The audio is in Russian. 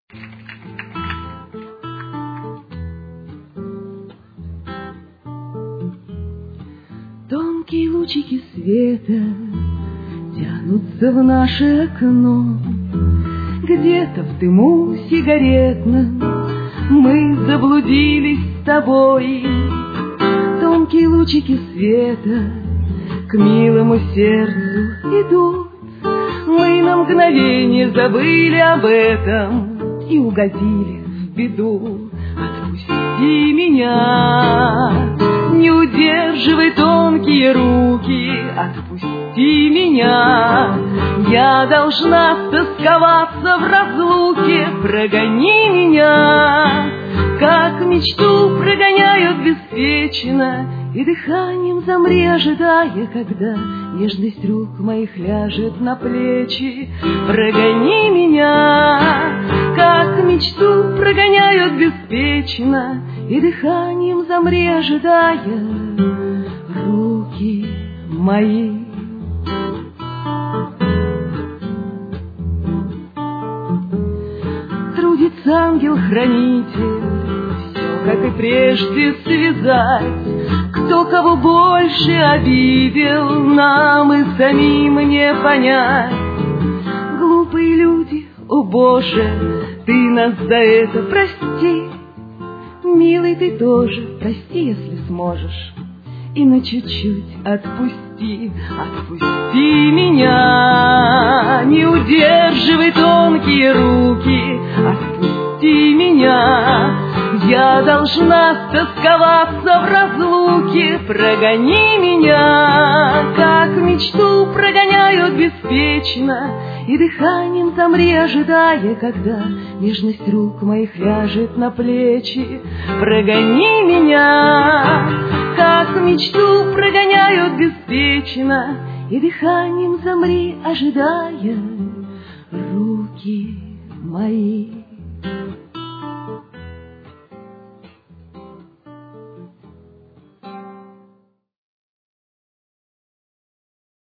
Тонкие лучики света тянутся в наше окно. Где-то в дыму сигаретном мы заблудились с тобой. Тонкие лучики света к милому сердцу идут. Мы на мгновение забыли об этом и угодили в беду. Отпусти меня, не удерживай тонкие руки, отпусти меня. Я должна стосковаться в разлуке, прогони меня, как мечту прогоняют беспечно, и дыханием замри, ожидая, когда нежность рук моих ляжет на плечи. Прогони меня, как мечту прогоняют беспечно, и дыханием замри, ожидая руки мои. Трудится ангел-хранитель все, как и прежде, связать. Кто кого больше обидел, нам и самим не понять. Глупые люди, о Боже, ты нас за это прости. Милый, ты тоже прости, если сможешь, и на чуть-чуть отпусти. Отпусти меня, не удерживай тонкие руки, отпусти меня. Я должна стосковаться в разлуке, прогони меня, как мечту прогоняют беспечно, и дыханием замри, ожидая, когда нежность рук моих ляжет на плечи. Прогони меня, как мечту прогоняют беспечно, и дыханием замри, ожидая руки мои.